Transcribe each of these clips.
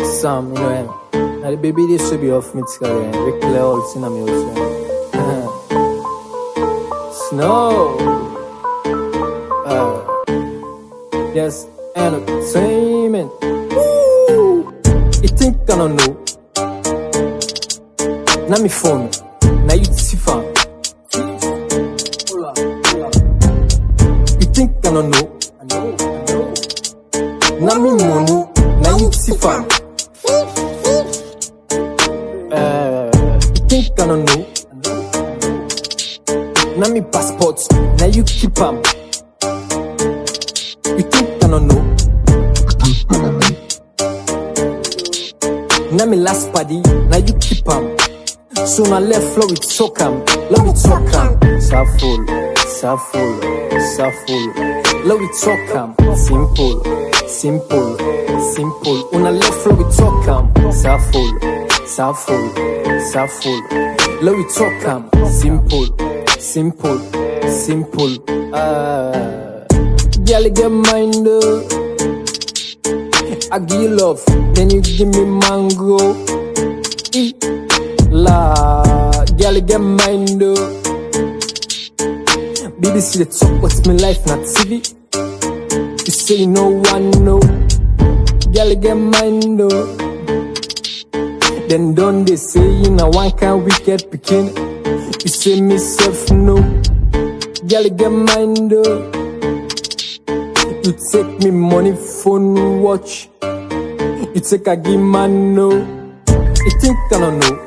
Sam, you know him. Now the baby they should be off me together. We clear all the thing I'm using. Snow. Yes, entertainment. Woo! You think I don't know? Na mi phone, na you see fan. You think I don't know? Na mi money, na you see fan. You think I don't know? Na mi passport, na you keep am. You think I don't know? Na mi last party, na you keep am. So na left floor with socam, love with socam. Saful, saful, saful. Love with socam, simple, simple, simple. Una left floor with socam, saful, saful, saful. Love with socam, simple, simple, simple. Girl, get mind. I give you love, then you give me mango. La, girl, get mind. BBC the talk, what's my life, not TV. You say no one know. Girl, get mind. Then don't they say in a one can wicked picking. You say me self no. Girl, get mind. You take me money, phone, watch. You take a give man no. You think I don't know?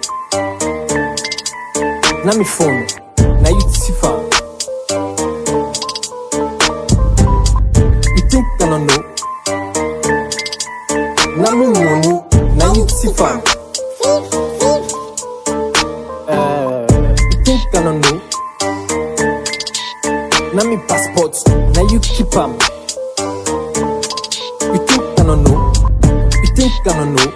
Na mi phone, na you see fan. You think I don't know? Na mi money, na you see fan. You think I don't know? Na mi passport, na you keep am. You think I don't know? You think I don't know?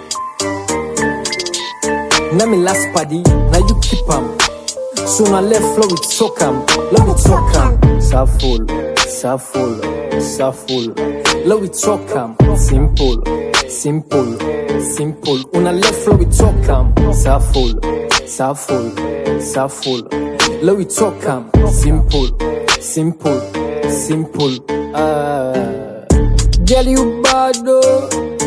Na mi last party, na you keep am. So na left floor with socam, love with socam. Saful, saful, saful. Love with socam, simple, simple, simple. Una left floor with socam, saful, saful, saful. Love with socam, simple, simple, simple. Girl, you bad though.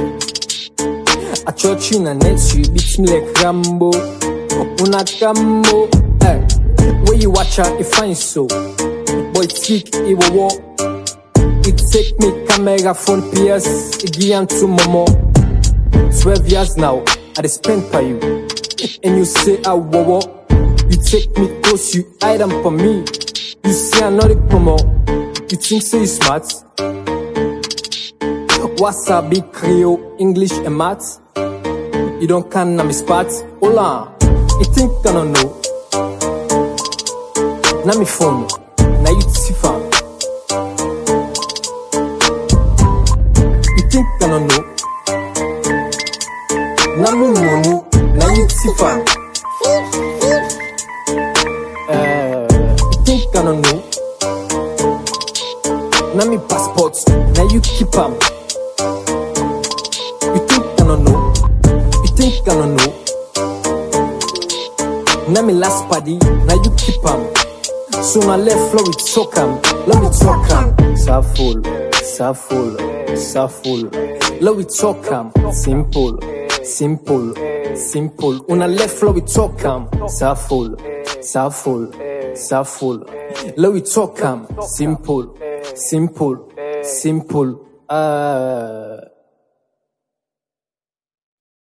I church in a net, you beat me like Rambo. Una cambo. When you watch her, you find so. Boy, sick, he will walk. It take me camera, phone, PS, again to Momo. 12 years now, I spent by you. And you say I will. You take me close, you hide them for me. You say I'm not a promo. You think so you smart? Wasabi, Creole, English and maths. You don't can na me spot. Hola, you think I don't know? Na mi phone, na you see fan. You think I don't know? Na mi money, na you see fan. You think I don't know? Na mi passport, na you keep am. You think I don't know? You think I don't know? Na mi last party, na you keep am. So na left floor with socam, love with socam. Saful, saful, saful. Love with socam, simple, simple, simple. Una left floor with socam, saful, saful, saful. Love with socam, simple, simple, simple.